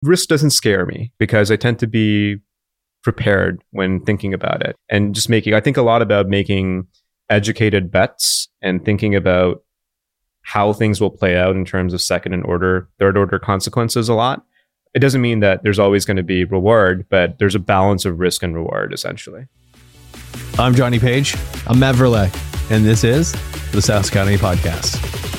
Risk doesn't scare me because I tend to be prepared when thinking about it and just I think a lot about making educated bets and thinking about how things will play out in terms of second and third order consequences a lot. It doesn't mean that there's always going to be reward, but there's a balance of risk and reward, essentially. I'm Johnny Page. I'm Matt Verlet. And this is the SaaS Academy Podcast.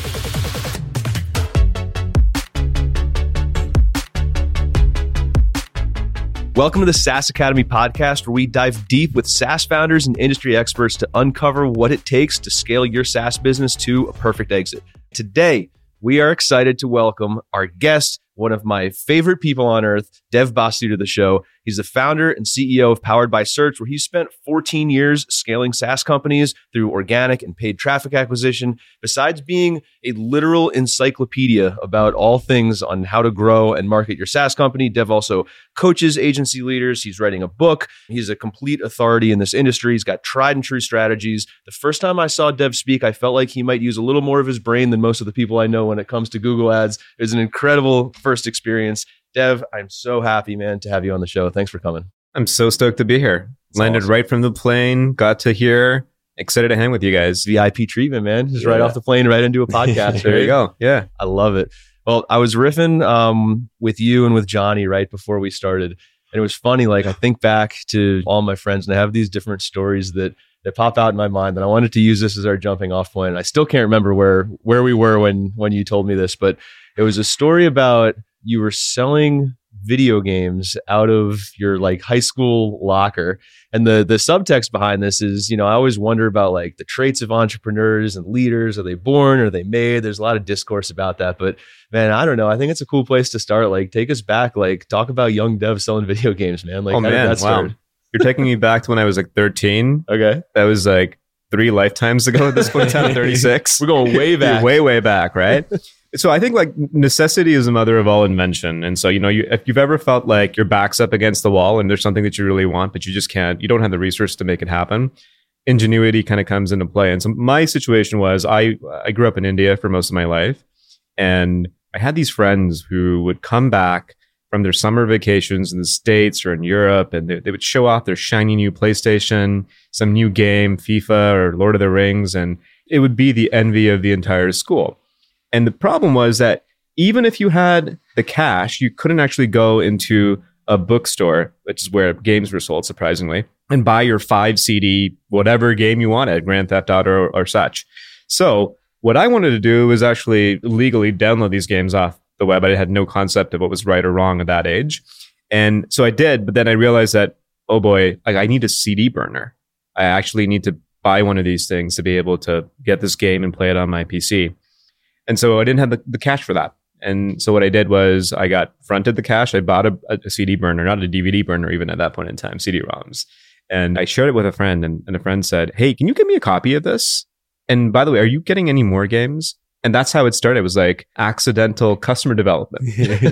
Welcome to the SaaS Academy Podcast, where we dive deep with SaaS founders and industry experts to uncover what it takes to scale your SaaS business to a perfect exit. Today, we are excited to welcome our guest, one of my favorite people on earth, Dev Basu, to the show. He's the founder and CEO of Powered by Search, where he spent 14 years scaling SaaS companies through organic and paid traffic acquisition. Besides being a literal encyclopedia about all things on how to grow and market your SaaS company, Dev also coaches agency leaders. He's writing a book. He's a complete authority in this industry. He's got tried and true strategies. The first time I saw Dev speak, I felt like he might use a little more of his brain than most of the people I know when it comes to Google Ads. It was an incredible first experience. Dev, I'm so happy, man, to have you on the show. Thanks for coming. I'm so stoked to be here. That's Landed awesome. right from the plane, got to here. Excited to hang with you guys. VIP treatment, man. Just right off the plane, right into a podcast. There you go. Yeah. I love it. Well, I was riffing with you and with Johnny right before we started. And it was funny. Like, I think back to all my friends and I have these different stories that pop out in my mind. And I wanted to use this as our jumping off point. And I still can't remember where we were when you told me this, but it was a story about you were selling video games out of your like high school locker. And the subtext behind this is, I always wonder about like the traits of entrepreneurs and leaders. Are they born? Are they made? There's a lot of discourse about that, but man, I don't know. I think it's a cool place to start. Like, take us back, like talk about young Dev selling video games, man. Like, Oh how did man, that start? wow. You're taking me back to when I was like 13. Okay. That was like 3 lifetimes ago at this point in time, I'm 36. We're going way back. way back, right? So I think like necessity is the mother of all invention. And so, if you've ever felt like your back's up against the wall and there's something that you really want, but you just can't, you don't have the resources to make it happen, ingenuity kind of comes into play. And so my situation was I grew up in India for most of my life. And I had these friends who would come back from their summer vacations in the States or in Europe, and they would show off their shiny new PlayStation, some new game, FIFA or Lord of the Rings, and it would be the envy of the entire school. And the problem was that even if you had the cash, you couldn't actually go into a bookstore, which is where games were sold, surprisingly, and buy your 5 CD, whatever game you wanted, Grand Theft Auto or such. So what I wanted to do was actually legally download these games off the web. I had no concept of what was right or wrong at that age. And so I did, but then I realized that, oh boy, I need a CD burner. I actually need to buy one of these things to be able to get this game and play it on my PC. And so I didn't have the cash for that. And so what I did was I got fronted the cash. I bought a CD burner, not a DVD burner even at that point in time, CD-ROMs. And I shared it with a friend and a friend said, hey, can you give me a copy of this? And by the way, are you getting any more games? And that's how it started. It was like accidental customer development.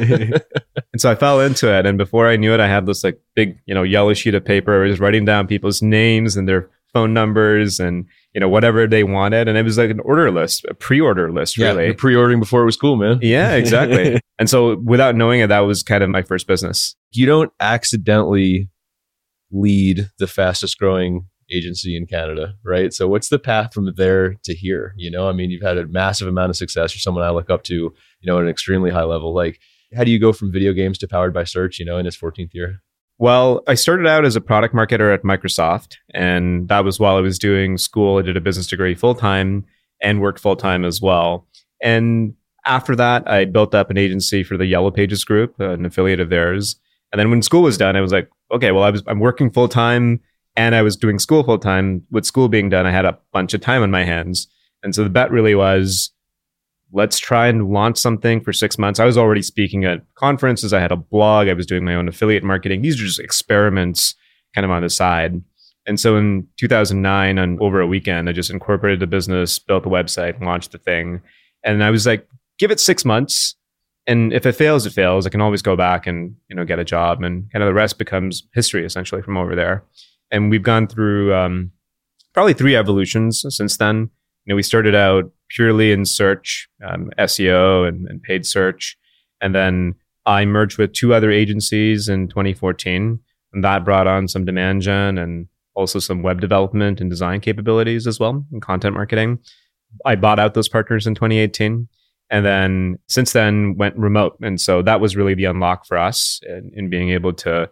And so I fell into it. And before I knew it, I had this like big, yellow sheet of paper. I was writing down people's names and their phone numbers and, whatever they wanted. And it was like an order list, a pre-order list, really. Yeah, pre-ordering before it was cool, man. Yeah, exactly. And so without knowing it, that was kind of my first business. You don't accidentally lead the fastest growing agency in Canada, right? So what's the path from there to here? You've had a massive amount of success. You're someone I look up to, at an extremely high level. Like, how do you go from video games to Powered by Search, in its 14th year? Well, I started out as a product marketer at Microsoft, and that was while I was doing school. I did a business degree full-time and worked full-time as well. And after that, I built up an agency for the Yellow Pages Group, an affiliate of theirs. And then when school was done, I was like, okay, well, I'm working full-time and I was doing school full-time. With school being done, I had a bunch of time on my hands. And so the bet really was, let's try and launch something for 6 months. I was already speaking at conferences. I had a blog. I was doing my own affiliate marketing. These are just experiments kind of on the side. And so in 2009, on over a weekend, I just incorporated the business, built the website, launched the thing. And I was like, give it 6 months. And if it fails, it fails. I can always go back and, get a job. And kind of the rest becomes history, essentially, from over there. And we've gone through probably 3 evolutions since then. We started out purely in search, SEO and paid search. And then I merged with 2 other agencies in 2014, and that brought on some demand gen and also some web development and design capabilities as well, and content marketing. I bought out those partners in 2018. And then since then went remote. And so that was really the unlock for us in being able to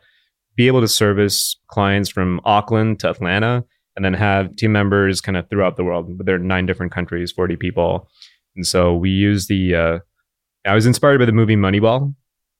service clients from Auckland to Atlanta, and then have team members kind of throughout the world. There are 9 different countries, 40 people. And so we use I was inspired by the movie Moneyball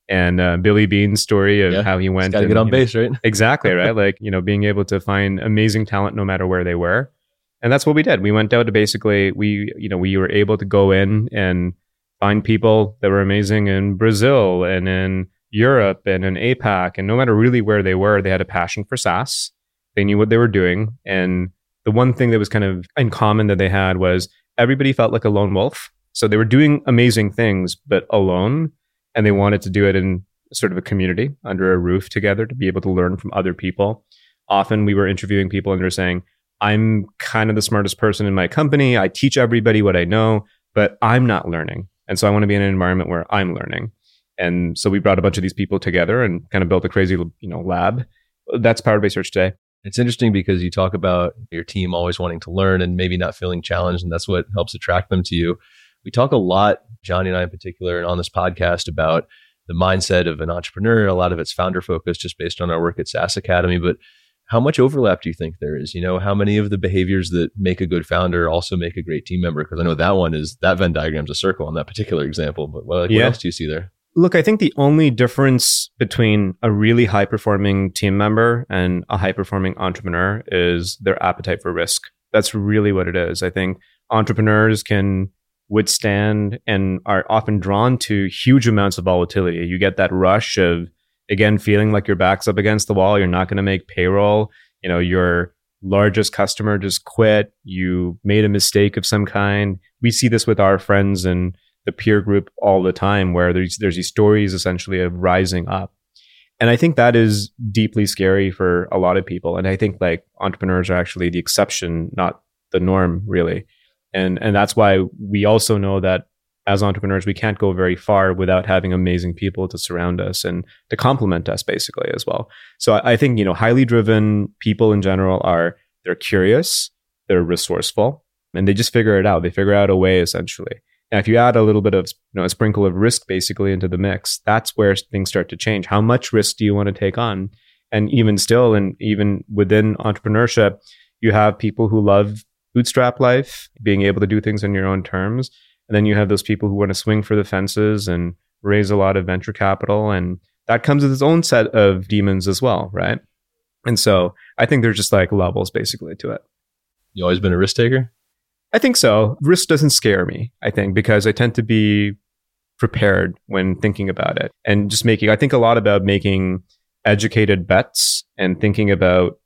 and Billy Bean's story of how he went. Got to get on base, right? Exactly, right? Like, being able to find amazing talent no matter where they were. And that's what we did. We went out to basically, we were able to go in and find people that were amazing in Brazil and in Europe and in APAC. And no matter really where they were, they had a passion for SaaS. They knew what they were doing. And the one thing that was kind of in common that they had was everybody felt like a lone wolf. So they were doing amazing things, but alone. And they wanted to do it in sort of a community under a roof together to be able to learn from other people. Often we were interviewing people and they're saying, I'm kind of the smartest person in my company. I teach everybody what I know, but I'm not learning. And so I want to be in an environment where I'm learning. And so we brought a bunch of these people together and kind of built a crazy, lab. That's Powered by Search today. It's interesting because you talk about your team always wanting to learn and maybe not feeling challenged, and that's what helps attract them to you. We talk a lot, Johnny and I in particular, and on this podcast about the mindset of an entrepreneur. A lot of it's founder focused just based on our work at SaaS Academy, but how much overlap do you think there is? How many of the behaviors that make a good founder also make a great team member? Because I know that Venn diagram's a circle on that particular example, but what else do you see there? Look, I think the only difference between a really high-performing team member and a high-performing entrepreneur is their appetite for risk. That's really what it is. I think entrepreneurs can withstand and are often drawn to huge amounts of volatility. You get that rush of, again, feeling like your back's up against the wall. You're not going to make payroll. Your largest customer just quit. You made a mistake of some kind. We see this with our friends and the peer group all the time, where there's these stories essentially of rising up. And I think that is deeply scary for a lot of people. And I think like entrepreneurs are actually the exception, not the norm, really. And that's why we also know that as entrepreneurs, we can't go very far without having amazing people to surround us and to complement us basically as well. So I think, highly driven people in general they're curious, they're resourceful, and they just figure it out. They figure out a way essentially. Now, if you add a little bit of, a sprinkle of risk basically into the mix, that's where things start to change. How much risk do you want to take on? And even still, and even within entrepreneurship, you have people who love bootstrap life, being able to do things on your own terms. And then you have those people who want to swing for the fences and raise a lot of venture capital. And that comes with its own set of demons as well, right? And so I think there's just like levels basically to it. You always been a risk taker? I think so. Risk doesn't scare me, I think, because I tend to be prepared when thinking about it. And just I think a lot about making educated bets and thinking about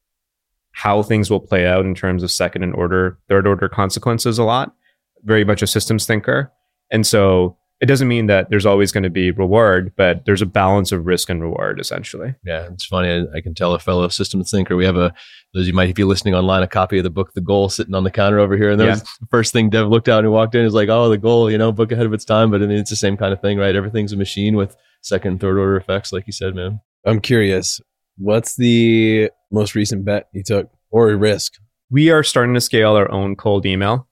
how things will play out in terms of second and third order consequences a lot. Very much a systems thinker. And so it doesn't mean that there's always going to be reward, but there's a balance of risk and reward, essentially. Yeah, it's funny. I can tell a fellow systems thinker. We have those you might be listening online, a copy of the book, The Goal, sitting on the counter over here. And that was the first thing Dev looked out and walked in. Is like, oh, the goal, book ahead of its time. But I mean, it's the same kind of thing, right? Everything's a machine with second and third order effects, like you said, man. I'm curious, what's the most recent bet you took or risk? We are starting to scale our own cold email.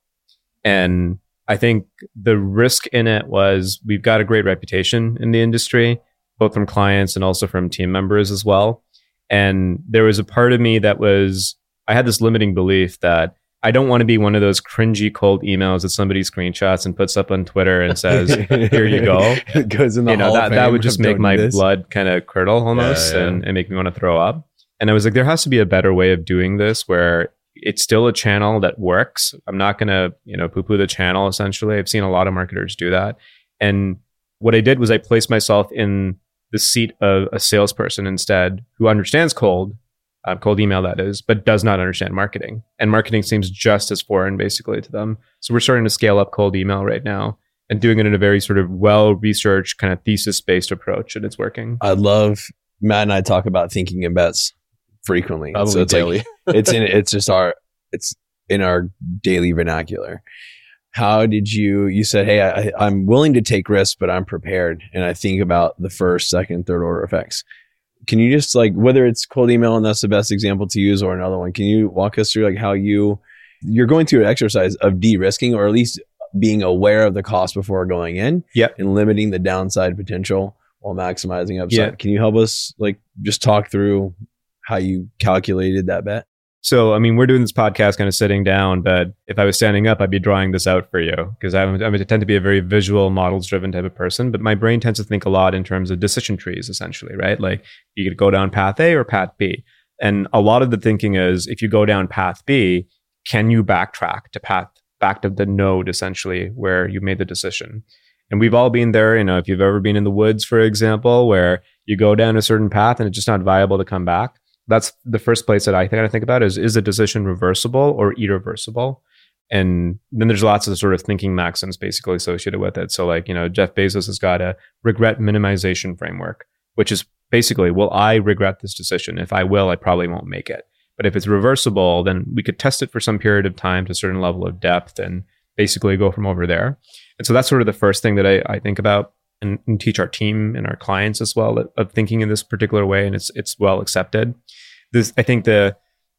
And I think the risk in it was we've got a great reputation in the industry, both from clients and also from team members as well. And there was a part of me I had this limiting belief that I don't want to be one of those cringy cold emails that somebody screenshots and puts up on Twitter and says, here you go. It goes in the Hall of Fame. That would just make my blood kind of curdle almost and make me want to throw up. And I was like, there has to be a better way of doing this where it's still a channel that works. I'm not going to, poo-poo the channel, essentially. I've seen a lot of marketers do that. And what I did was I placed myself in the seat of a salesperson instead who understands cold email, that is, but does not understand marketing. And marketing seems just as foreign, basically, to them. So we're starting to scale up cold email right now and doing it in a very sort of well-researched kind of thesis-based approach, and it's working. I love, Matt and I talk about thinking in bets frequently. Probably so it's daily. Like, it's in our daily vernacular. how did you said, hey, I'm willing to take risks, but I'm prepared. And I think about the first, second, third order effects. Can you just like, whether it's cold email and that's the best example to use or another one, can you walk us through like how you're going through an exercise of de-risking or at least being aware of the cost before going in and limiting the downside potential while maximizing upside? Yeah. Can you help us like just talk through how you calculated that bet? So, I mean, we're doing this podcast kind of sitting down, but if I was standing up, I'd be drawing this out for you because I tend to be a very visual, models-driven type of person, but my brain tends to think a lot in terms of decision trees, essentially, right? Like you could go down path A or path B. And a lot of the thinking is if you go down path B, can you backtrack to back to the node, essentially, where you made the decision? And we've all been there, if you've ever been in the woods, for example, where you go down a certain path and it's just not viable to come back. That's the first place that I think about is a decision reversible or irreversible? And then there's lots of sort of thinking maxims basically associated with it. So like, Jeff Bezos has got a regret minimization framework, which is basically, will I regret this decision? If I will, I probably won't make it. But if it's reversible, then we could test it for some period of time to a certain level of depth and basically go from over there. And so that's sort of the first thing that I think about and teach our team and our clients as well of thinking in this particular way. And it's well accepted. I think the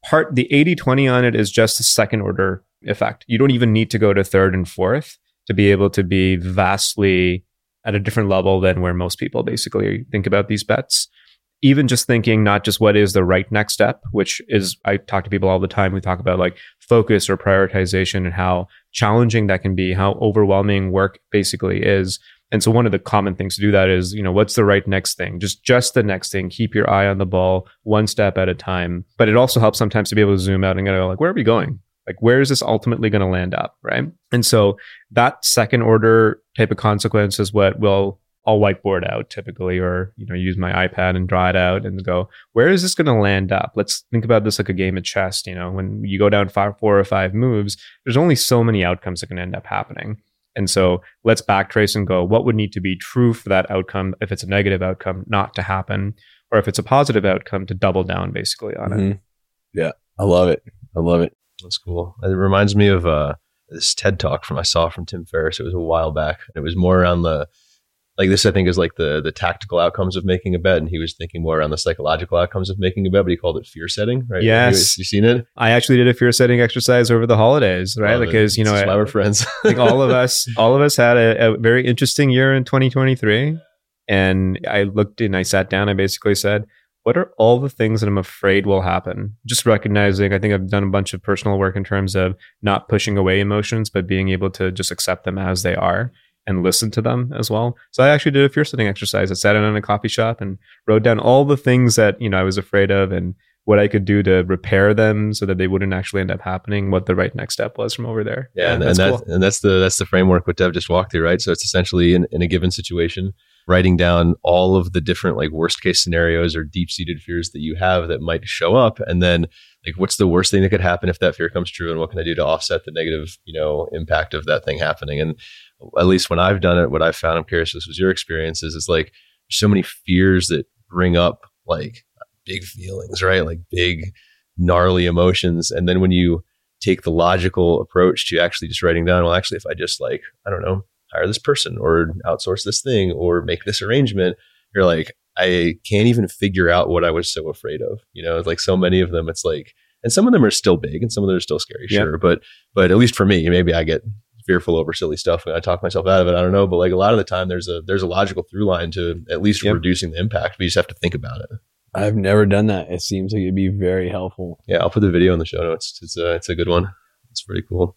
80-20 on it is just a second order effect. You don't even need to go to third and fourth to be able to be vastly at a different level than where most people basically think about these bets. Even just thinking not just what is the right next step, which is, I talk to people all the time. We talk about like focus or prioritization and how challenging that can be, how overwhelming work basically is. And so one of the common things to do that is, what's the right next thing? Just the next thing. Keep your eye on the ball, one step at a time. But it also helps sometimes to be able to zoom out and go like, where are we going? Like, where is this ultimately going to land up, right? And so that second order type of consequence is what I'll whiteboard out typically, or, use my iPad and draw it out and go, where is this going to land up? Let's think about this like a game of chess. When you go down 4 or 5 moves, there's only so many outcomes that can end up happening. And so let's backtrace and go, what would need to be true for that outcome if it's a negative outcome not to happen, or if it's a positive outcome to double down basically on it. Yeah, I love it. That's cool. It reminds me of this TED Talk I saw from Tim Ferriss. It was a while back. It was more around this I think is like the tactical outcomes of making a bet, and he was thinking more around the psychological outcomes of making a bet, but he called it fear setting, right? Yes. You seen it? I actually did a fear setting exercise over the holidays, right? Because, that's why we're friends. I think all of us had a very interesting year in 2023. And I looked and I sat down, I basically said, what are all the things that I'm afraid will happen? Just recognizing, I think I've done a bunch of personal work in terms of not pushing away emotions, but being able to just accept them as they are and listen to them as well. So I actually did a fear setting exercise. I sat down in a coffee shop and wrote down all the things that, I was afraid of and what I could do to repair them so that they wouldn't actually end up happening, what the right next step was from over there. Yeah, and that's the framework what Dev just walked through, right? So it's essentially in a given situation, writing down all of the different like worst case scenarios or deep-seated fears that you have that might show up. And then like, what's the worst thing that could happen if that fear comes true? And what can I do to offset the negative, impact of that thing happening? And at least when I've done it, what I've found, I'm curious if this was your experience, is it's like there's so many fears that bring up like big feelings, right? Like big, gnarly emotions. And then when you take the logical approach to actually just writing down, well, actually, if I just like, I don't know, hire this person or outsource this thing or make this arrangement, you're like, I can't even figure out what I was so afraid of. It's like so many of them, it's like, and some of them are still big and some of them are still scary, sure. But at least for me, maybe I get fearful over silly stuff and I talk myself out of it. I don't know. But like a lot of the time there's a logical through line to at least reducing the impact. We just have to think about it. I've never done that. It seems like it'd be very helpful. Yeah. I'll put the video in the show notes. It's a good one. It's pretty cool.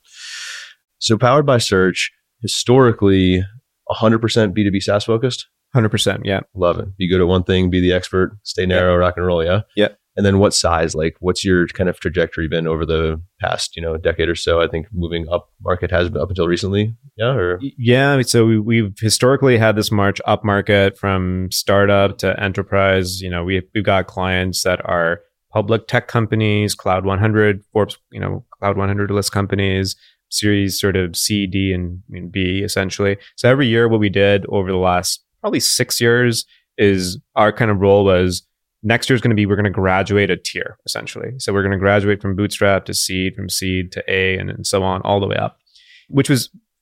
So Powered by Search, historically 100% B2B SaaS focused. 100%. Yeah. Love it. Be good at one thing, be the expert, stay narrow, rock and roll. Yeah. Yeah. And then what size, like what's your kind of trajectory been over the past, decade or so? I think moving up market has been up until recently. Yeah. Yeah. So we've historically had this march up market from startup to enterprise. We've got clients that are public tech companies, Cloud 100, Forbes, Cloud 100 list companies, series sort of C, D, and B essentially. So every year what we did over the last probably 6 years is our kind of role was next year is going to be, we're going to graduate a tier essentially. So we're going to graduate from bootstrap to seed, from seed to A, and so on all the way up, which was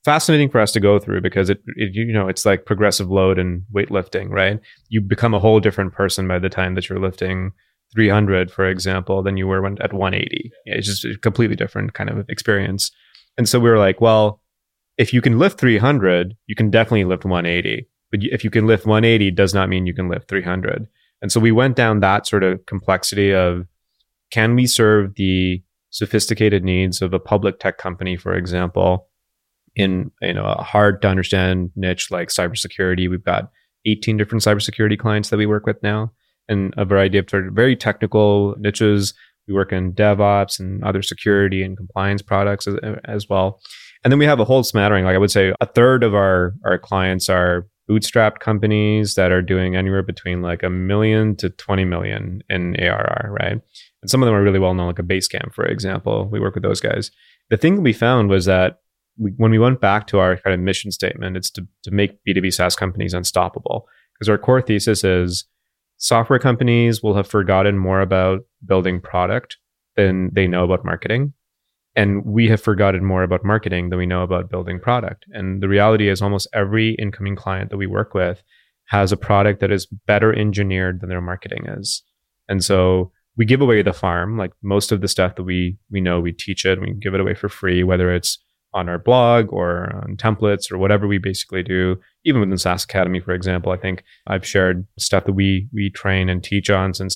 fascinating for us to go through because it's like progressive load and weightlifting, right? You become a whole different person by the time that you're lifting 300, for example, than you were at 180. It's just a completely different kind of experience. And so we were like, well, if you can lift 300, you can definitely lift 180. But if you can lift 180, does not mean you can lift 300. And so we went down that sort of complexity of, can we serve the sophisticated needs of a public tech company, for example, in a hard to understand niche like cybersecurity? We've got 18 different cybersecurity clients that we work with now, and a variety of sort of very technical niches. We work in DevOps and other security and compliance products as well. And then we have a whole smattering. Like I would say a third of our clients are bootstrapped companies that are doing anywhere between like $1 million to 20 million in ARR, right? And some of them are really well known, like a Basecamp, for example. We work with those guys. The thing we found was that when we went back to our kind of mission statement, it's to make B2B SaaS companies unstoppable. Because our core thesis is software companies will have forgotten more about building product than they know about marketing. And we have forgotten more about marketing than we know about building product. And the reality is almost every incoming client that we work with has a product that is better engineered than their marketing is. And so we give away the farm. Like most of the stuff that we know, we teach it, we give it away for free, whether it's on our blog or on templates or whatever we basically do. Even within SaaS Academy, for example, I think I've shared stuff that we train and teach on since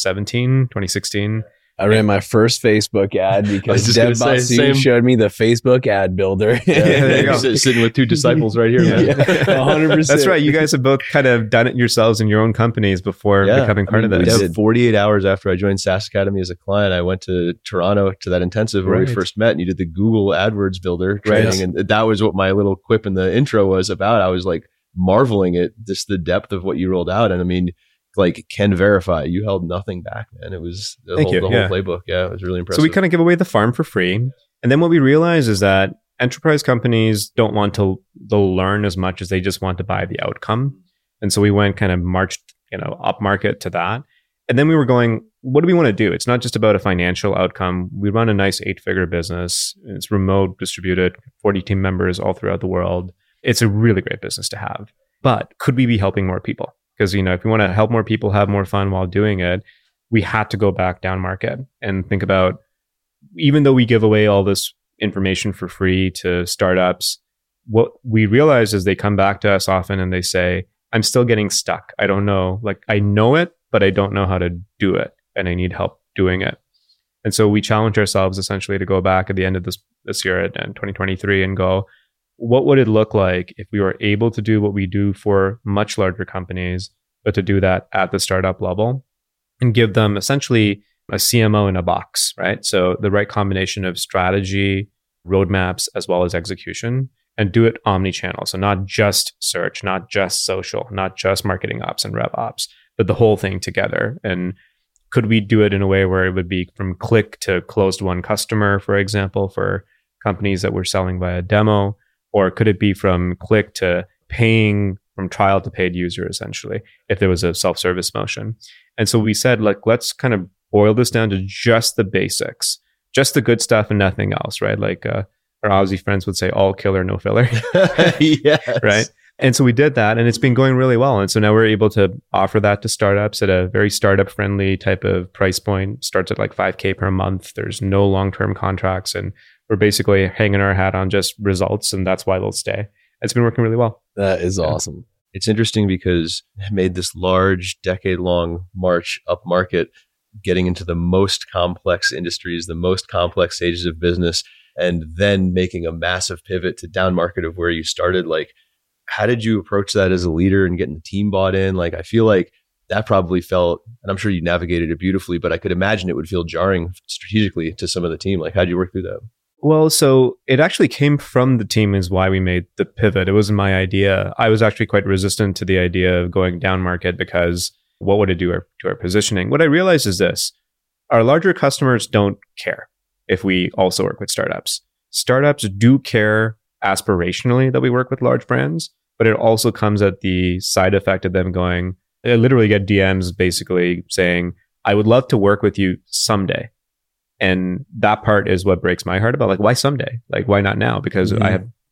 2016. I ran my first Facebook ad because Deb Bassi showed me the Facebook ad builder. There you go. Sitting with two disciples right here, man. 100%. That's right. You guys have both kind of done it yourselves in your own companies before becoming part of this. Deb, 48 hours after I joined SaaS Academy as a client, I went to Toronto to that intensive where we first met, and you did the Google AdWords builder training. And that was what my little quip in the intro was about. I was like marveling at just the depth of what you rolled out. And I mean, like, can verify you held nothing back, man. It was the whole playbook. Yeah, it was really impressive. So we kind of give away the farm for free. And then what we realize is that enterprise companies don't want to learn as much as they just want to buy the outcome. And so we went kind of marched, up market to that. And then we were going, what do we want to do? It's not just about a financial outcome. We run a nice 8-figure business. It's remote, distributed, 40 team members all throughout the world. It's a really great business to have. But could we be helping more people? Because, if we want to help more people have more fun while doing it, we had to go back down market and think about, even though we give away all this information for free to startups, what we realize is they come back to us often and they say, I'm still getting stuck. I don't know. Like, I know it, but I don't know how to do it. And I need help doing it. And so we challenge ourselves essentially to go back at the end of this year in 2023 and go, what would it look like if we were able to do what we do for much larger companies, but to do that at the startup level and give them essentially a CMO in a box, right? So the right combination of strategy, roadmaps, as well as execution, and do it omni-channel. So not just search, not just social, not just marketing ops and rev ops, but the whole thing together. And could we do it in a way where it would be from click to closed won customer, for example, for companies that we're selling via demo? Or could it be from click to paying, from trial to paid user, essentially, if there was a self-service motion? And so we said, like, let's kind of boil this down to just the basics, just the good stuff and nothing else, right? Like our Aussie friends would say, all killer, no filler. Yes. Right? And so we did that, and it's been going really well. And so now we're able to offer that to startups at a very startup-friendly type of price point. Starts at like $5,000 per month. There's no long-term contracts, and we're basically hanging our hat on just results, and that's why they'll stay. It's been working really well. That is awesome. It's interesting because I made this large decade-long march up market, getting into the most complex industries, the most complex stages of business, and then making a massive pivot to down market of where you started. Like, how did you approach that as a leader and getting the team bought in? Like, I feel like that probably felt, and I'm sure you navigated it beautifully, but I could imagine it would feel jarring strategically to some of the team. Like, how did you work through that? Well, so it actually came from the team is why we made the pivot. It wasn't my idea. I was actually quite resistant to the idea of going down market because what would it do to our positioning? What I realized is this: our larger customers don't care if we also work with startups. Startups do care aspirationally that we work with large brands, but it also comes at the side effect of them going, I literally get DMs basically saying, I would love to work with you someday. And that part is what breaks my heart about, like, why someday? Like, why not now? Because I have,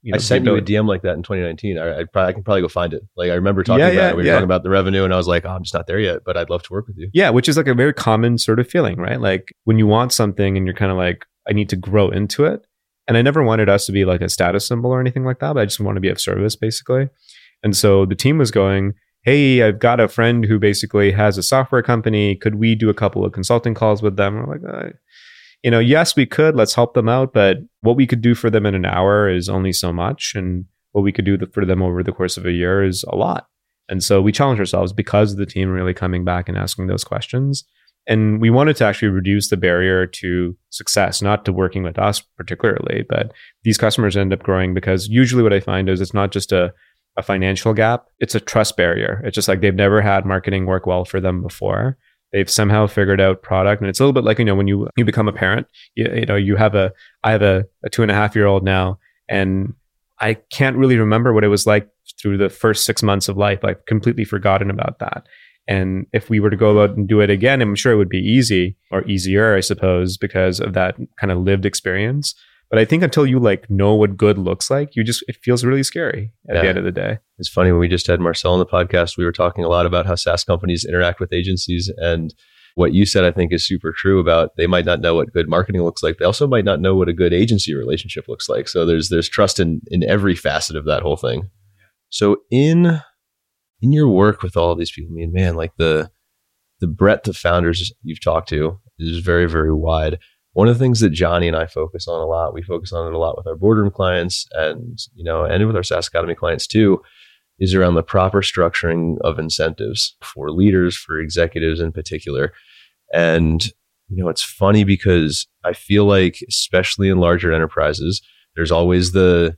I sent you a DM like that in 2019. I can probably go find it. Like I remember talking about it. We were talking about the revenue and I was like, oh, I'm just not there yet, but I'd love to work with you. Yeah, which is like a very common sort of feeling, right? Like when you want something and you're kind of like, I need to grow into it. And I never wanted us to be like a status symbol or anything like that, but I just want to be of service basically. And so the team was going, hey, I've got a friend who basically has a software company. Could we do a couple of consulting calls with them? We're like, yes, we could. Let's help them out. But what we could do for them in an hour is only so much. And what we could do for them over the course of a year is a lot. And so we challenged ourselves because of the team really coming back and asking those questions. And we wanted to actually reduce the barrier to success, not to working with us particularly, but these customers end up growing because usually what I find is it's not just a financial gap, it's a trust barrier. It's just like they've never had marketing work well for them before. They've somehow figured out product. And it's a little bit like, when you become a parent, I have a 2.5-year-old now, and I can't really remember what it was like through the first 6 months of life. I've completely forgotten about that. And if we were to go about and do it again, I'm sure it would be easy or easier, I suppose, because of that kind of lived experience. But I think until you know what good looks like, it feels really scary at the end of the day. It's funny, when we just had Marcel on the podcast, we were talking a lot about how SaaS companies interact with agencies. And what you said, I think, is super true about they might not know what good marketing looks like. They also might not know what a good agency relationship looks like. So there's trust in every facet of that whole thing. So in your work with all of these people, man, like the breadth of founders you've talked to is very, very wide. One of the things that Johnny and I focus on a lot, we focus on it a lot with our boardroom clients and with our SaaS Academy clients too, is around the proper structuring of incentives for leaders, for executives in particular. And, it's funny because I feel like, especially in larger enterprises, there's always the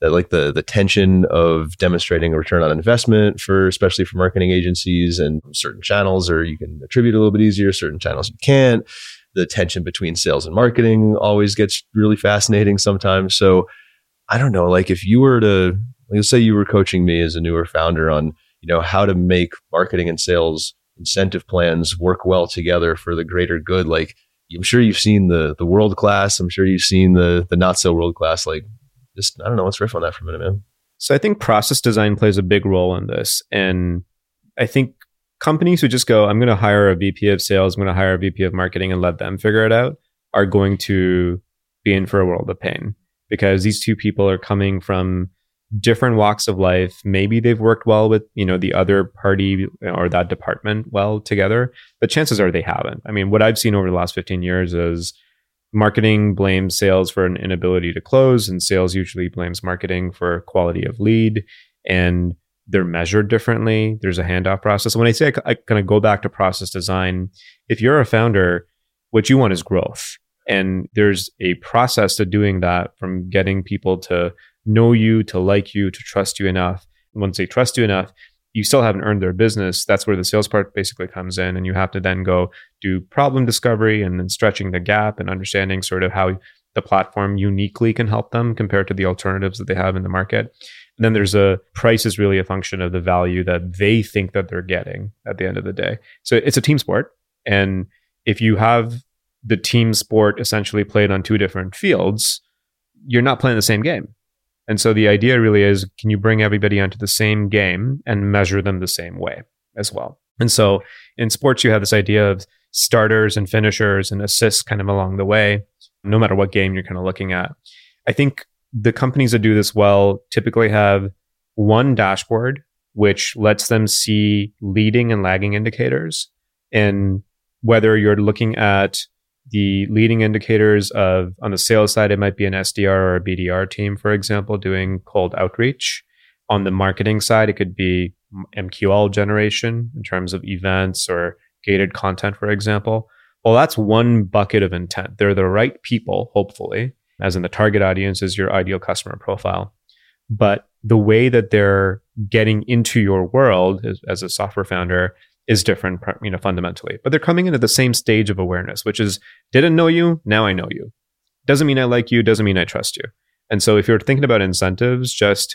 tension of demonstrating a return on investment especially for marketing agencies and certain channels, or you can attribute a little bit easier, certain channels you can't. The tension between sales and marketing always gets really fascinating sometimes. So I don't know, if you were to, let's say you were coaching me as a newer founder on, how to make marketing and sales incentive plans work well together for the greater good. I'm sure you've seen the world class. I'm sure you've seen the not so world class. I don't know, let's riff on that for a minute, man. So I think process design plays a big role in this. And I think companies who just go, I'm going to hire a VP of sales, I'm going to hire a VP of marketing and let them figure it out, are going to be in for a world of pain, because these two people are coming from different walks of life. Maybe they've worked well with, the other party or that department well together, but chances are they haven't. I mean, what I've seen over the last 15 years is marketing blames sales for an inability to close, and sales usually blames marketing for quality of lead, and they're measured differently. There's a handoff process. When I say I kind of go back to process design, if you're a founder, what you want is growth. And there's a process to doing that, from getting people to know you, to like you, to trust you enough. Once they trust you enough, you still haven't earned their business. That's where the sales part basically comes in. And you have to then go do problem discovery and then stretching the gap and understanding sort of how the platform uniquely can help them compared to the alternatives that they have in the market. And then there's a price is really a function of the value that they think that they're getting at the end of the day. So it's a team sport. And if you have the team sport essentially played on two different fields, you're not playing the same game. And so the idea really is, can you bring everybody onto the same game and measure them the same way as well? And so in sports, you have this idea of starters and finishers and assists kind of along the way, no matter what game you're kind of looking at. I think the companies that do this well typically have one dashboard, which lets them see leading and lagging indicators. And whether you're looking at the leading indicators of, on the sales side, it might be an SDR or a BDR team, for example, doing cold outreach. On the marketing side, it could be MQL generation in terms of events or gated content, for example. Well, that's one bucket of intent. They're the right people, hopefully, as in the target audience is your ideal customer profile. But the way that they're getting into your world as a software founder is different, fundamentally. But they're coming in at the same stage of awareness, which is, didn't know you, now I know you. Doesn't mean I like you, doesn't mean I trust you. And so if you're thinking about incentives, just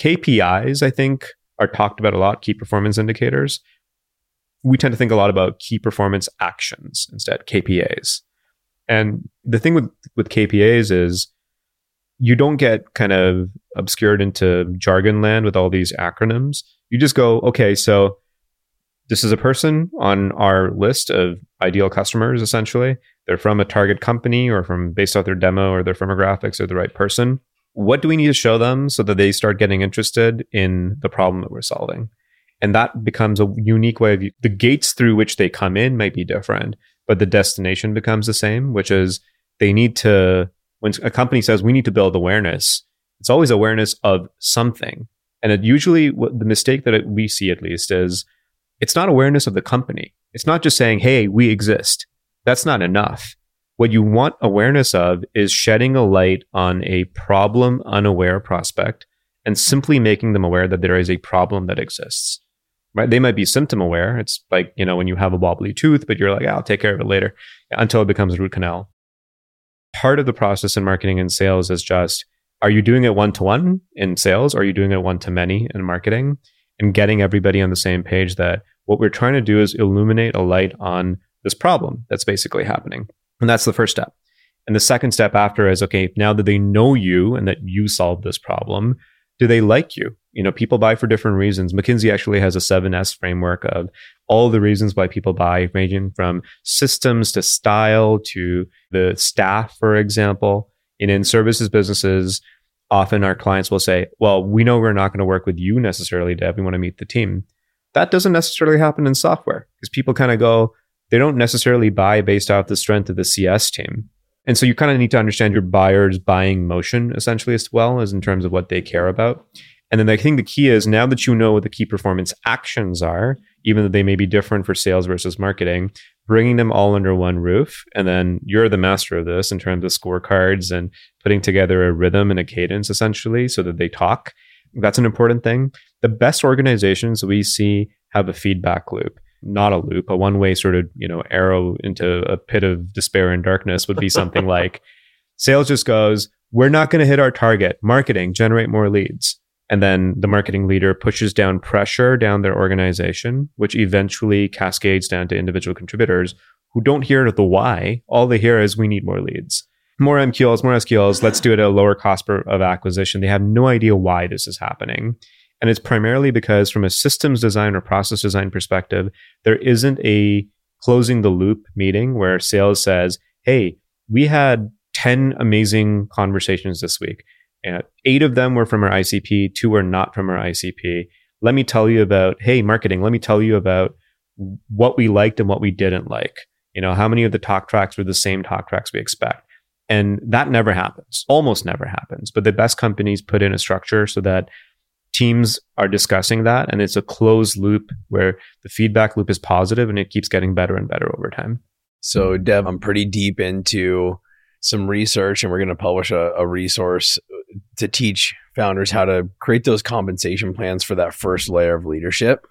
KPIs, I think, are talked about a lot, key performance indicators. We tend to think a lot about key performance actions instead, KPAs. And the thing with KPAs is, you don't get kind of obscured into jargon land with all these acronyms. You just go, okay, so this is a person on our list of ideal customers, essentially. They're from a target company or from based off their demo or their firmographics or the right person. What do we need to show them so that they start getting interested in the problem that we're solving? And that becomes a unique way of the gates through which they come in might be different, but the destination becomes the same, which is they need to, when a company says we need to build awareness, it's always awareness of something. And it usually, the mistake that we see at least is it's not awareness of the company. It's not just saying, hey, we exist. That's not enough. What you want awareness of is shedding a light on a problem unaware prospect and simply making them aware that there is a problem that exists. Right? They might be symptom aware. It's like, when you have a wobbly tooth, but you're like, I'll take care of it later until it becomes a root canal. Part of the process in marketing and sales is just, are you doing it one-to-one in sales? Or are you doing it one-to-many in marketing? And getting everybody on the same page that what we're trying to do is illuminate a light on this problem that's basically happening. And that's the first step. And the second step after is, okay, now that they know you and that you solved this problem, do they like you? People buy for different reasons. McKinsey actually has a 7S framework of all the reasons why people buy, ranging from systems to style to the staff, for example. In services businesses, often our clients will say, well, we know we're not going to work with you necessarily, Dev. We want to meet the team. That doesn't necessarily happen in software because people kind of go, they don't necessarily buy based off the strength of the CS team. And so you kind of need to understand your buyer's buying motion essentially as well as in terms of what they care about. And then I think the key is now that you know what the key performance actions are, even though they may be different for sales versus marketing, bringing them all under one roof. And then you're the master of this in terms of scorecards and putting together a rhythm and a cadence essentially so that they talk. That's an important thing. The best organizations we see have a feedback loop, not a loop. A one-way sort of, arrow into a pit of despair and darkness would be something like sales just goes, we're not going to hit our target. Marketing, generate more leads. And then the marketing leader pushes down pressure down their organization, which eventually cascades down to individual contributors who don't hear the why. All they hear is we need more leads, more MQLs, more SQLs. Let's do it at a lower cost of acquisition. They have no idea why this is happening. And it's primarily because from a systems design or process design perspective, there isn't a closing the loop meeting where sales says, hey, we had 10 amazing conversations this week. 8 of them were from our ICP, 2 were not from our ICP. Let me tell you about, hey, marketing, let me tell you about what we liked and what we didn't like. How many of the talk tracks were the same talk tracks we expect? And that never happens, almost never happens. But the best companies put in a structure so that teams are discussing that. And it's a closed loop where the feedback loop is positive and it keeps getting better and better over time. So Dev, I'm pretty deep into some research and we're going to publish a resource to teach founders how to create those compensation plans for that first layer of leadership.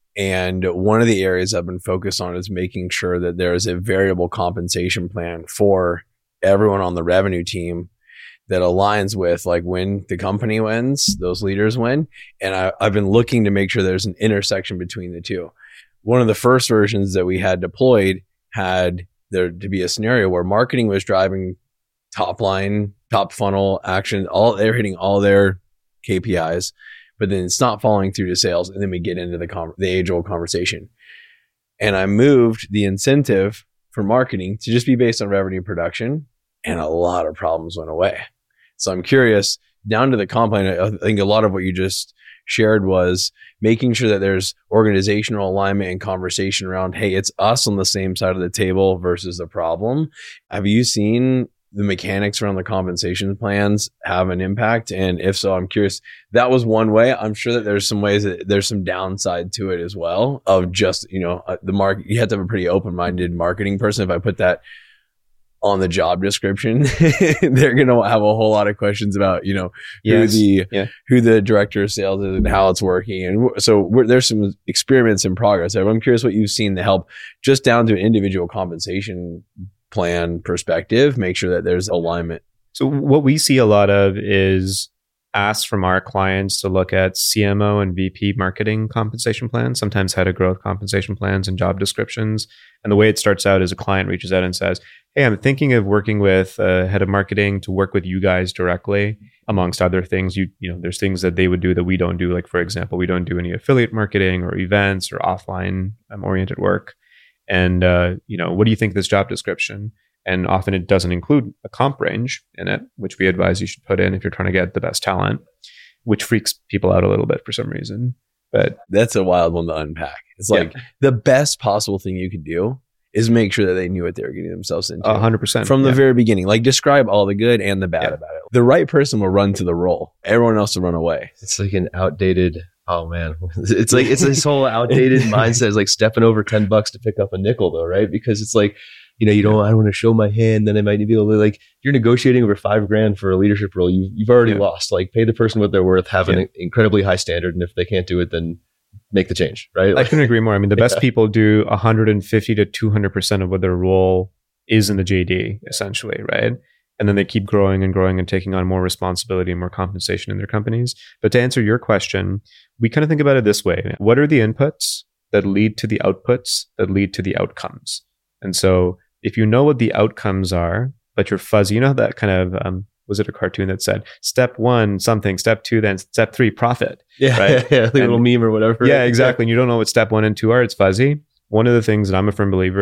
And one of the areas I've been focused on is making sure that there is a variable compensation plan for everyone on the revenue team that aligns with like when the company wins, those leaders win. And I've been looking to make sure there's an intersection between the two. One of the first versions that we had deployed had there to be a scenario where marketing was driving top line, top funnel action, they're hitting all their KPIs, but then it's not following through to sales. And then we get into the age old conversation. And I moved the incentive for marketing to just be based on revenue production, and a lot of problems went away. So I'm curious, down to the comp plan, I think a lot of what you just shared was making sure that there's organizational alignment and conversation around, hey, it's us on the same side of the table versus the problem. Have you seen the mechanics around the compensation plans have an impact? And if so, I'm curious, that was one way. I'm sure that there's some ways that there's some downside to it as well of just, the market. You have to have a pretty open-minded marketing person. If I put that on the job description, they're going to have a whole lot of questions about, who the director of sales is and how it's working. And so there's some experiments in progress. I'm curious what you've seen to help just down to an individual compensation plan perspective, make sure that there's alignment. So what we see a lot of is asked from our clients to look at CMO and VP marketing compensation plans, sometimes head of growth compensation plans and job descriptions. And the way it starts out is a client reaches out and says, hey, I'm thinking of working with a head of marketing to work with you guys directly, amongst other things. You know, there's things that they would do that we don't do. Like, for example, we don't do any affiliate marketing or events or offline oriented work. And, what do you think of this job description? And often it doesn't include a comp range in it, which we advise you should put in if you're trying to get the best talent, which freaks people out a little bit for some reason. But that's a wild one to unpack. It's like the best possible thing you could do is make sure that they knew what they were getting themselves into. 100%. From the very beginning. Like, describe all the good and the bad about it. The right person will run to the role. Everyone else will run away. It's like an outdated, oh man. It's like, it's this whole outdated mindset. It's like stepping over $10 to pick up a nickel though, right? Because it's like, I don't want to show my hand, then I might be able to, like, you're negotiating over $5,000 for a leadership role. You've already lost. Like, pay the person what they're worth, have an incredibly high standard. And if they can't do it, then make the change, right? I couldn't agree more. I mean, the best people do 150 to 200% of what their role is in the JD, essentially, right? And then they keep growing and growing and taking on more responsibility and more compensation in their companies. But to answer your question, we kind of think about it this way. What are the inputs that lead to the outputs that lead to the outcomes? And so if you know what the outcomes are, but you're fuzzy, you know that kind of, was it a cartoon that said step 1, something, step 2, then step 3, profit? Yeah, right? Like a little meme or whatever. Yeah, exactly. And you don't know what step 1 and 2 are, it's fuzzy. One of the things that I'm a firm believer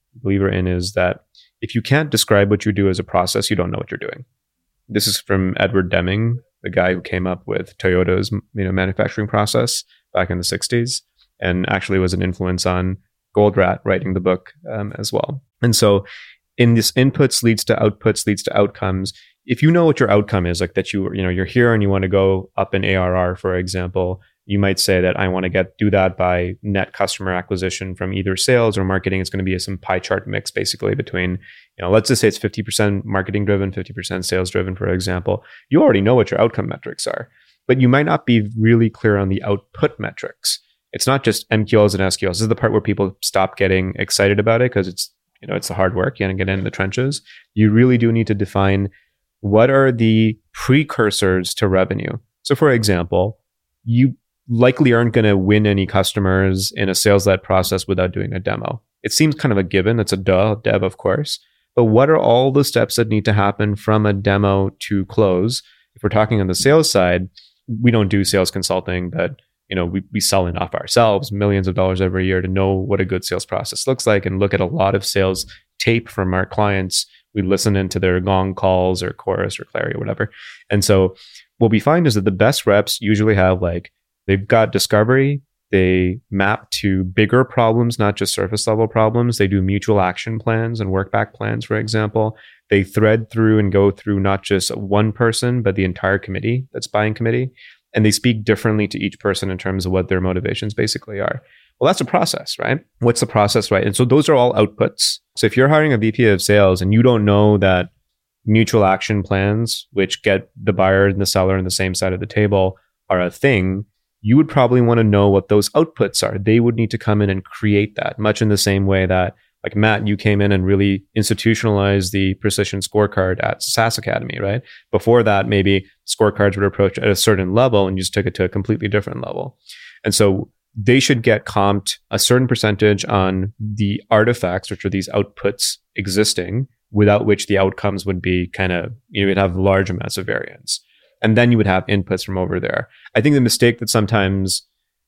in is that if you can't describe what you do as a process, you don't know what you're doing. This is from Edward Deming, the guy who came up with Toyota's manufacturing process back in the 60s, and actually was an influence on Goldratt writing the book as well. And so in this inputs leads to outputs, leads to outcomes. If you know what your outcome is, like that you're here and you want to go up in ARR, for example, you might say that I want to do that by net customer acquisition from either sales or marketing. It's going to be some pie chart mix basically between, let's just say it's 50% marketing driven, 50% sales driven, for example. You already know what your outcome metrics are, but you might not be really clear on the output metrics. It's not just MQLs and SQLs. This is the part where people stop getting excited about it because it's the hard work. You got to get in the trenches. You really do need to define what are the precursors to revenue. So for example, you likely aren't going to win any customers in a sales-led process without doing a demo. It seems kind of a given. It's a dev, of course. But what are all the steps that need to happen from a demo to close? If we're talking on the sales side, we don't do sales consulting, but we sell enough ourselves, millions of dollars every year to know what a good sales process looks like and look at a lot of sales tape from our clients. We listen into their Gong calls or Chorus or Clary or whatever. And so what we find is that the best reps usually have they've got discovery, they map to bigger problems, not just surface level problems. They do mutual action plans and work back plans, for example. They thread through and go through not just one person, but the entire committee, that's buying committee. And they speak differently to each person in terms of what their motivations basically are. Well, that's a process, right? What's the process, right? And so those are all outputs. So if you're hiring a VP of sales and you don't know that mutual action plans, which get the buyer and the seller on the same side of the table, are a thing, you would probably want to know what those outputs are. They would need to come in and create that, much in the same way that, like Matt, you came in and really institutionalized the precision scorecard at SaaS Academy, right? Before that, maybe scorecards would approach at a certain level and you just took it to a completely different level. And so they should get comped a certain percentage on the artifacts, which are these outputs existing, without which the outcomes would be kind of, you'd have large amounts of variance. And then you would have inputs from over there. I think the mistake that sometimes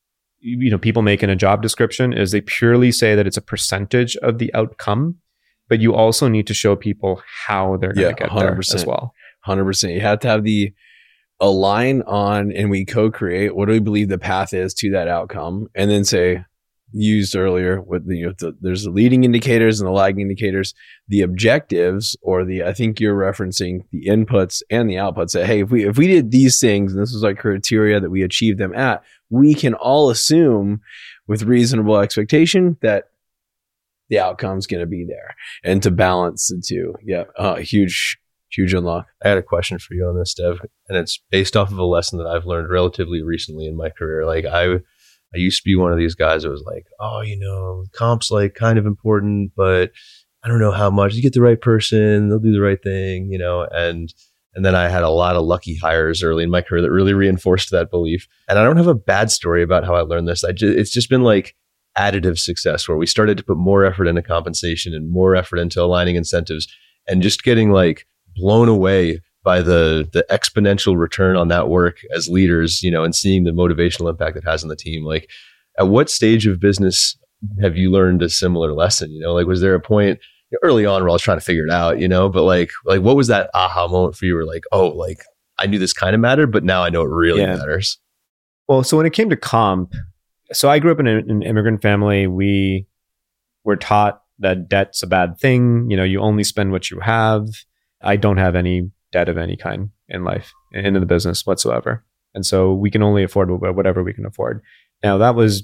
people make in a job description is they purely say that it's a percentage of the outcome, but you also need to show people how they're going to get 100%, there as well. 100%. You have to have the align on, and we co-create what do we believe the path is to that outcome, and then say, used earlier with there's the leading indicators and the lagging indicators, the objectives, or I think you're referencing the inputs and the outputs. That hey, if we did these things and this was our criteria that we achieved them at, we can all assume with reasonable expectation that the outcome's going to be there, and to balance the two. Huge unlock. I had a question for you on this, Dev, and it's based off of a lesson that I've learned relatively recently in my career. Like I used to be one of these guys that was like, comp's like kind of important, but I don't know how much. You get the right person, they'll do the right thing, and And then I had a lot of lucky hires early in my career that really reinforced that belief. And I don't have a bad story about how I learned this. It's just been like additive success where we started to put more effort into compensation and more effort into aligning incentives and just getting like blown away by the exponential return on that work as leaders, and seeing the motivational impact it has on the team. Like, at what stage of business have you learned a similar lesson? Like, was there a point early on where I was trying to figure it out, but like what was that aha moment for you? Where like, oh, like I knew this kind of mattered, but now I know it really matters. Well, so when it came to comp, so I grew up in an immigrant family. We were taught that debt's a bad thing. You only spend what you have. I don't have any debt of any kind in life, in the business whatsoever. And so we can only afford whatever we can afford. Now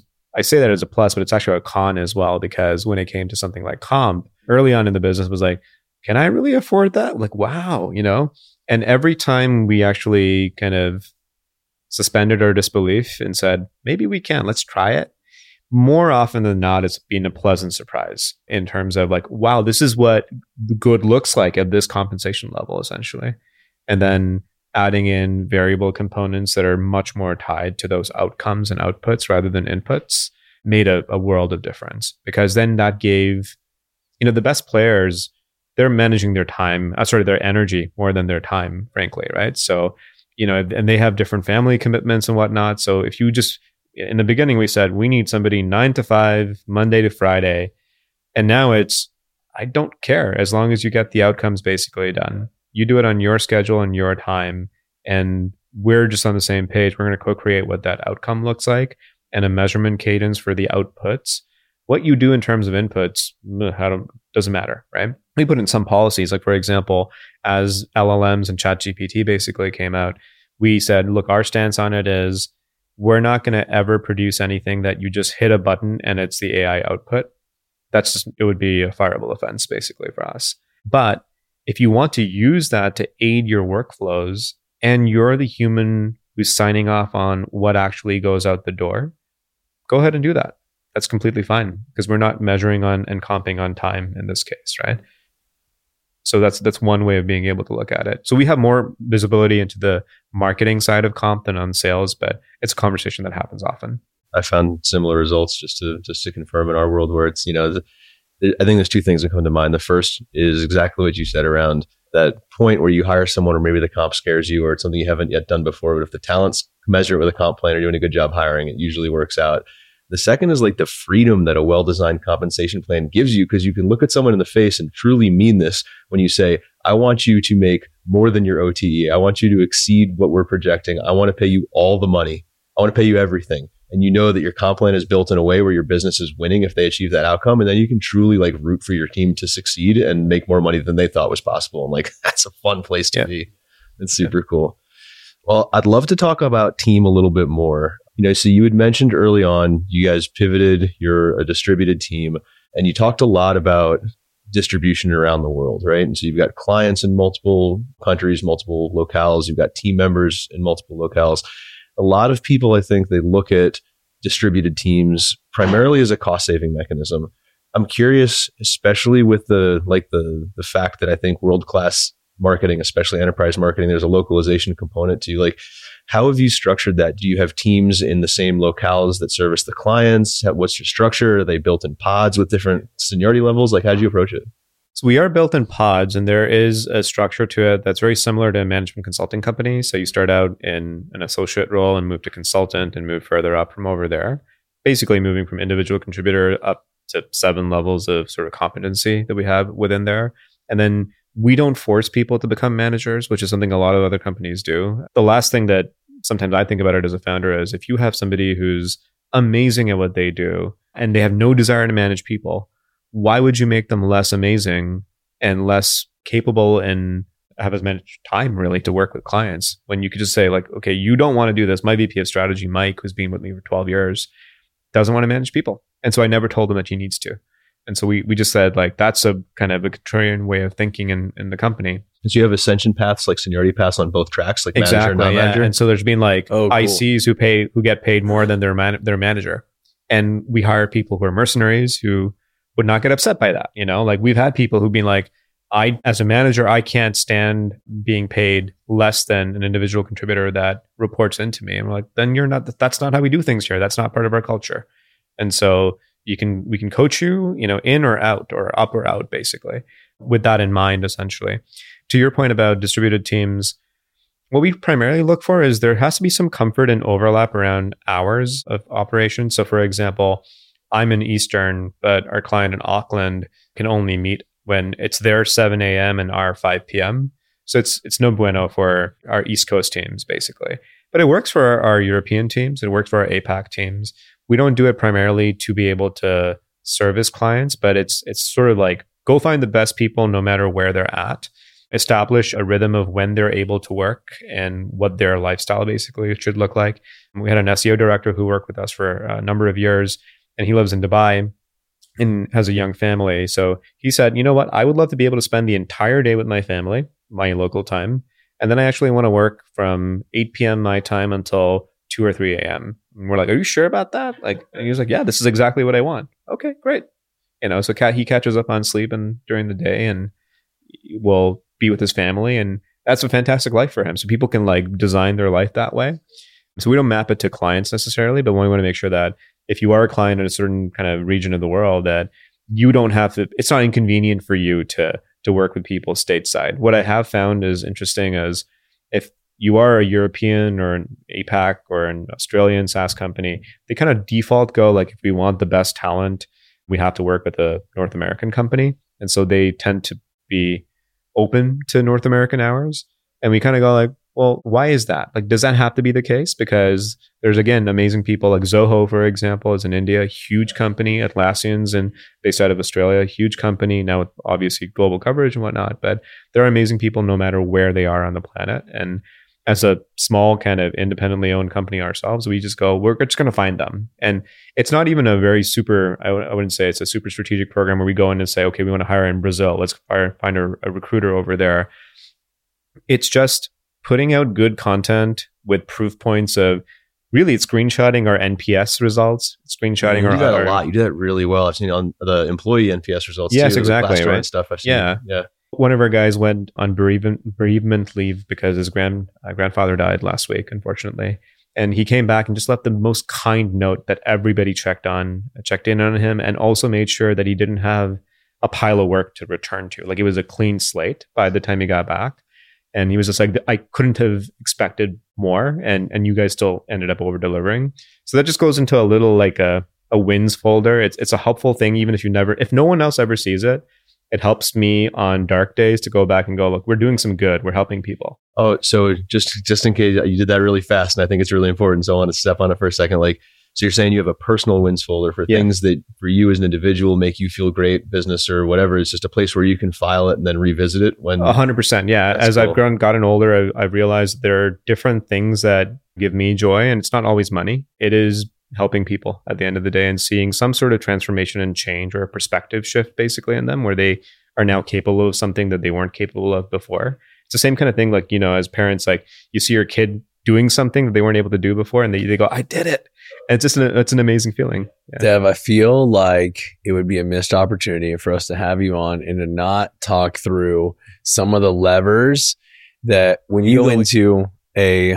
I say that as a plus, but it's actually a con as well, because when it came to something like comp, early on in the business was like, can I really afford that? Like, wow, And every time we actually kind of suspended our disbelief and said, maybe we can, let's try it. More often than not, it's been a pleasant surprise in terms of like, wow, this is what good looks like at this compensation level, essentially. And then adding in variable components that are much more tied to those outcomes and outputs rather than inputs made a world of difference, because then that gave, the best players, they're managing their time, their energy more than their time, frankly, right? So, and they have different family commitments and whatnot. So if you just, in the beginning, we said, we need somebody 9 to 5, Monday to Friday. And now it's, I don't care as long as you get the outcomes basically done. You do it on your schedule and your time. And we're just on the same page. We're going to co-create what that outcome looks like and a measurement cadence for the outputs. What you do in terms of inputs, doesn't matter, right? We put in some policies, like for example, as LLMs and ChatGPT basically came out, we said, look, our stance on it is we're not going to ever produce anything that you just hit a button and it's the AI output. It would be a fireable offense basically for us. But if you want to use that to aid your workflows and you're the human who's signing off on what actually goes out the door, go ahead and do that. That's completely fine, because we're not measuring on and comping on time in this case, right? So that's one way of being able to look at it. So we have more visibility into the marketing side of comp than on sales, but it's a conversation that happens often. I found similar results just to confirm in our world where it's, I think there's two things that come to mind. The first is exactly what you said around that point where you hire someone or maybe the comp scares you or it's something you haven't yet done before. But if the talent's commensurate with a comp plan or doing a good job hiring, it usually works out. The second is like the freedom that a well-designed compensation plan gives you, because you can look at someone in the face and truly mean this when you say, I want you to make more than your OTE. I want you to exceed what we're projecting. I want to pay you all the money. I want to pay you everything. And you know that your comp plan is built in a way where your business is winning if they achieve that outcome. And then you can truly like root for your team to succeed and make more money than they thought was possible. And like, that's a fun place to be. It's super cool. Well, I'd love to talk about team a little bit more. So you had mentioned early on, you guys pivoted, you're a distributed team, and you talked a lot about distribution around the world, right? And so you've got clients in multiple countries, multiple locales, you've got team members in multiple locales. A lot of people, I think, they look at distributed teams primarily as a cost-saving mechanism. I'm curious, especially with the fact that I think world-class marketing, especially enterprise marketing, there's a localization component to like, how have you structured that? Do you have teams in the same locales that service the clients? What's your structure? Are they built in pods with different seniority levels? Like, how do you approach it? So we are built in pods, and there is a structure to it that's very similar to a management consulting company. So you start out in an associate role and move to consultant and move further up from over there, basically moving from individual contributor up to 7 levels of sort of competency that we have within there. And then we don't force people to become managers, which is something a lot of other companies do. The last thing that sometimes I think about it as a founder is if you have somebody who's amazing at what they do and they have no desire to manage people, why would you make them less amazing and less capable and have as much time really to work with clients when you could just say like, okay, you don't want to do this. My VP of strategy, Mike, who's been with me for 12 years, doesn't want to manage people. And so I never told him that he needs to. And so we just said like, that's a kind of a contrarian way of thinking in the company. So you have ascension paths, like seniority paths on both tracks, like manager and non-manager? And so there's been like ICs who get paid more than their manager. And we hire people who are mercenaries who would not get upset by that. Like we've had people who've been like, I, as a manager, I can't stand being paid less than an individual contributor that reports into me. And we're like, then that's not how we do things here. That's not part of our culture. And so we can coach you, in or out, or up or out, basically, with that in mind, essentially. To your point about distributed teams, what we primarily look for is there has to be some comfort and overlap around hours of operation. So for example, I'm in Eastern, but our client in Auckland can only meet when it's their 7 a.m. and our 5 p.m. So it's no bueno for our East Coast teams, basically. But it works for our European teams. It works for our APAC teams. We don't do it primarily to be able to service clients, but it's sort of like go find the best people no matter where they're at. Establish a rhythm of when they're able to work and what their lifestyle basically should look like. We had an SEO director who worked with us for a number of years, and he lives in Dubai and has a young family. So he said, you know what? I would love to be able to spend the entire day with my family, my local time. And then I actually want to work from 8 p.m. my time until 2 or 3 a.m. And we're like, are you sure about that? And he was like, yeah, this is exactly what I want. Okay, great. So he catches up on sleep and during the day and will be with his family. And that's a fantastic life for him. So people can design their life that way. So we don't map it to clients necessarily, but we want to make sure that if you are a client in a certain kind of region of the world, that you don't have to, it's not inconvenient for you to work with people stateside. What I have found is interesting is if you are a European or an APAC or an Australian SaaS company, they kind of default go if we want the best talent, we have to work with a North American company. And so they tend to be open to North American hours. And we kind of go well, why is that? Does that have to be the case? Because there's, again, amazing people like Zoho, for example, is in India, huge company. Atlassian's based out of Australia, huge company, now with obviously global coverage and whatnot. But there are amazing people no matter where they are on the planet. And as a small kind of independently owned company ourselves, we just go, we're just going to find them. And it's not even a very super, I wouldn't say it's a super strategic program where we go in and say, okay, we want to hire in Brazil. Let's find a recruiter over there. It's just putting out good content with proof points of really it's screenshotting our NPS results, screenshotting you our... do that a lot. You do that really well. I've seen on the employee NPS results yes, too. Exactly. Right? Stuff I've seen. Yeah. One of our guys went on bereavement leave because his grandfather died last week, unfortunately. And he came back and just left the most kind note that everybody checked in on him, and also made sure that he didn't have a pile of work to return to. It was a clean slate by the time he got back. And he was just I couldn't have expected more. And you guys still ended up over delivering. So that just goes into a little a wins folder. It's a helpful thing, even if no one else ever sees it. It helps me on dark days to go back and go, look, we're doing some good. We're helping people. Oh, so just in case you did that really fast, and I think it's really important. So I want to step on it for a second. So you're saying you have a personal wins folder for things that for you as an individual make you feel great, business or whatever. It's just a place where you can file it and then revisit it when 100%. Yeah. As cool. I've gotten older, I've realized there are different things that give me joy, and it's not always money. It is helping people at the end of the day and seeing some sort of transformation and change or a perspective shift basically in them where they are now capable of something that they weren't capable of before. It's the same kind of thing. As parents, you see your kid doing something that they weren't able to do before, and they go, I did it. And it's an amazing feeling. Yeah. Dev, I feel like it would be a missed opportunity for us to have you on and to not talk through some of the levers that when you go into a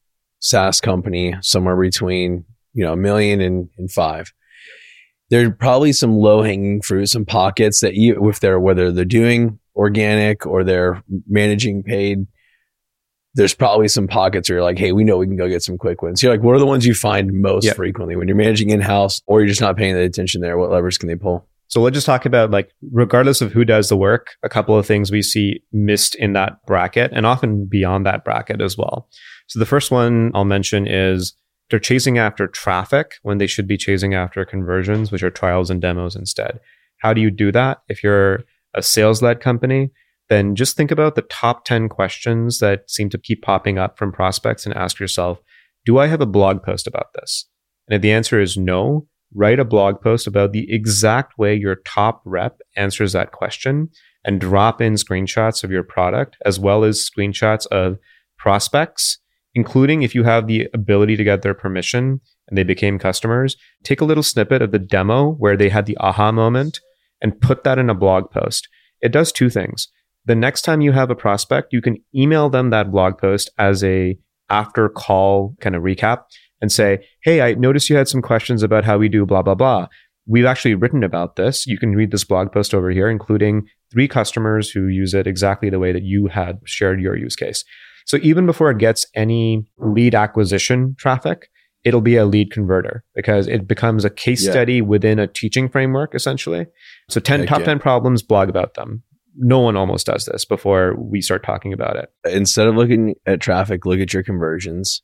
SaaS company somewhere between $1 million and $5 million, there are probably some low hanging fruit, some pockets that whether they're doing organic or they're managing paid. There's probably some pockets where you're like, hey, we know we can go get some quick wins. You're like, what are the ones you find most frequently when you're managing in-house or you're just not paying the attention there? What levers can they pull? So let's just talk about regardless of who does the work, a couple of things we see missed in that bracket and often beyond that bracket as well. So the first one I'll mention is they're chasing after traffic when they should be chasing after conversions, which are trials and demos instead. How do you do that? If you're a sales-led company, then just think about the top 10 questions that seem to keep popping up from prospects and ask yourself, do I have a blog post about this? And if the answer is no, write a blog post about the exact way your top rep answers that question and drop in screenshots of your product as well as screenshots of prospects, including if you have the ability to get their permission and they became customers. Take a little snippet of the demo where they had the aha moment and put that in a blog post. It does two things. The next time you have a prospect, you can email them that blog post as a after call kind of recap and say, hey, I noticed you had some questions about how we do blah, blah, blah. We've actually written about this. You can read this blog post over here, including 3 customers who use it exactly the way that you had shared your use case. So even before it gets any lead acquisition traffic, it'll be a lead converter because it becomes a case study within a teaching framework, essentially. So 10 top 10 problems, blog about them. No one almost does this before we start talking about it. Instead of looking at traffic, look at your conversions.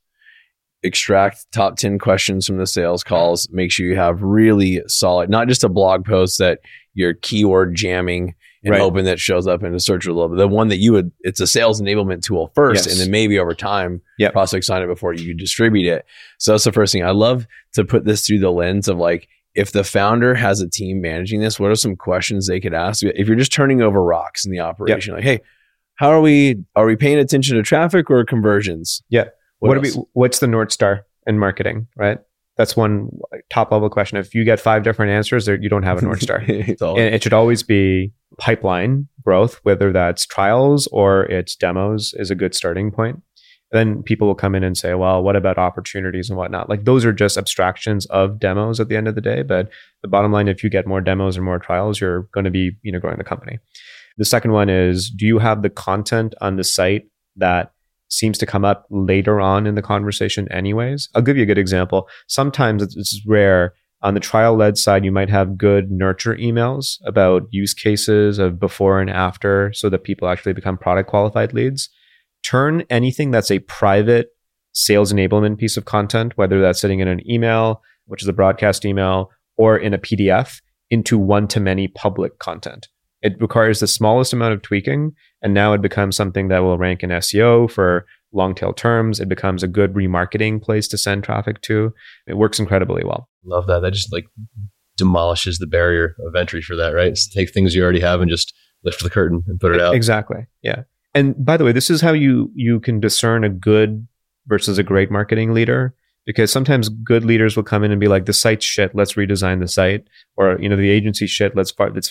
Extract top 10 questions from the sales calls. Make sure you have really solid, not just a blog post that you're keyword jamming and hoping that shows up in a search result, but the one that you would, it's a sales enablement tool first. And then maybe over time, prospects sign it before you distribute it. So that's the first thing. I love to put this through the lens of like, if the founder has a team managing this, what are some questions they could ask? If you're just turning over rocks in the operation, like, hey, how are we paying attention to traffic or conversions? Yeah. What's the North Star in marketing, right? That's one top level question. If you get 5 different answers, you don't have a North Star. And it should always be pipeline growth, whether that's trials or it's demos is a good starting point. Then people will come in and say, well, what about opportunities and whatnot? Like those are just abstractions of demos at the end of the day. But the bottom line, if you get more demos or more trials, you're going to be, growing the company. The second one is, do you have the content on the site that seems to come up later on in the conversation anyways? I'll give you a good example. Sometimes it's rare. On the trial-led side, you might have good nurture emails about use cases of before and after so that people actually become product qualified leads. Turn anything that's a private sales enablement piece of content, whether that's sitting in an email, which is a broadcast email, or in a PDF, into one-to-many public content. It requires the smallest amount of tweaking, and now it becomes something that will rank in SEO for long tail terms. It becomes a good remarketing place to send traffic to. It works incredibly well. Love that. That just like demolishes the barrier of entry for that, right? So take things you already have and just lift the curtain and put it out. Exactly. Yeah. And by the way, this is how you can discern a good versus a great marketing leader, because sometimes good leaders will come in and be like, the site's shit, let's redesign the site, or the agency's shit, let's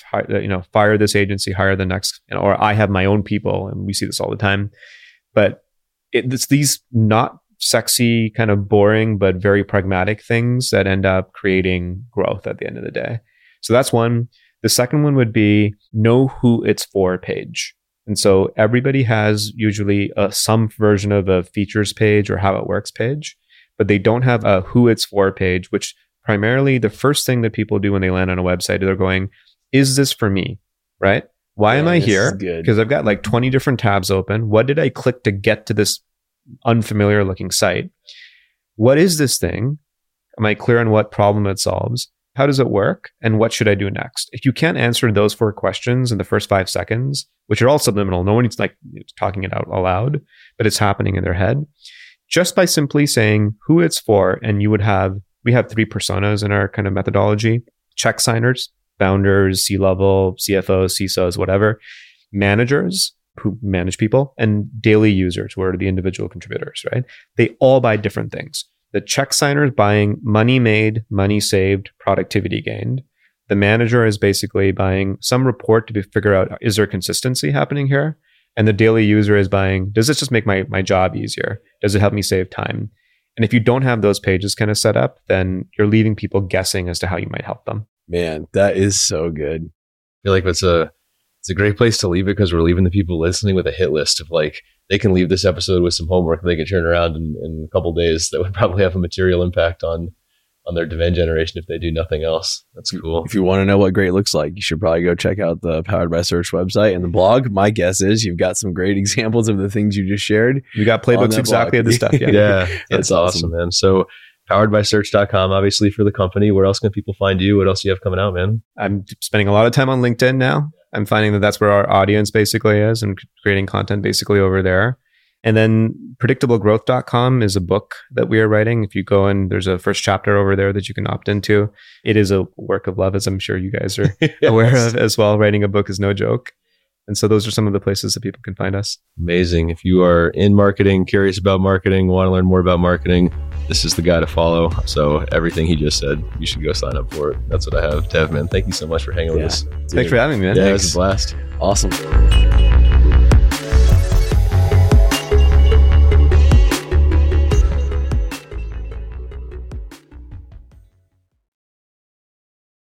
fire this agency, hire the next, or I have my own people, and we see this all the time. But it's these not sexy, kind of boring, but very pragmatic things that end up creating growth at the end of the day. So that's one. The second one would be know who it's for page. And so everybody has usually some version of a features page or how it works page, but they don't have a who it's for page, which primarily the first thing that people do when they land on a website, they're going, is this for me? Right? Why am I here? Because I've got like 20 different tabs open. What did I click to get to this unfamiliar looking site? What is this thing? Am I clear on what problem it solves? How does it work? And what should I do next? If you can't answer those 4 questions in the first 5 seconds, which are all subliminal, no one's like talking it out aloud, but it's happening in their head. Just by simply saying who it's for, and we have 3 personas in our kind of methodology: check signers, founders, C-level, CFOs, CISOs, whatever, managers who manage people, and daily users who are the individual contributors, right? They all buy different things. The check signer is buying money made, money saved, productivity gained. The manager is basically buying some report to figure out, is there consistency happening here? And the daily user is buying, does this just make my job easier? Does it help me save time? And if you don't have those pages kind of set up, then you're leaving people guessing as to how you might help them. Man, that is so good. I feel like it's a great place to leave it, because we're leaving the people listening with a hit list of like, they can leave this episode with some homework they can turn around in a couple of days that would probably have a material impact on their demand generation if they do nothing else. That's cool. If you want to know what great looks like, you should probably go check out the Powered by Search website and the blog. My guess is you've got some great examples of the things you just shared. We got playbooks exactly of the stuff. Yeah, yeah, that's awesome, man. So poweredbysearch.com, obviously, for the company. Where else can people find you? What else do you have coming out, man? I'm spending a lot of time on LinkedIn now. I'm finding that that's where our audience basically is, and creating content basically over there. And then predictablegrowth.com is a book that we are writing. If you go in, there's a first chapter over there that you can opt into. It is a work of love, as I'm sure you guys are aware of as well. Writing a book is no joke. And so those are some of the places that people can find us. Amazing. If you are in marketing, curious about marketing, want to learn more about marketing, this is the guy to follow. So everything he just said, you should go sign up for it. That's what I have. Tev, man, thank you so much for hanging with us. Thanks for having me, man. Yeah, it was a blast. Awesome.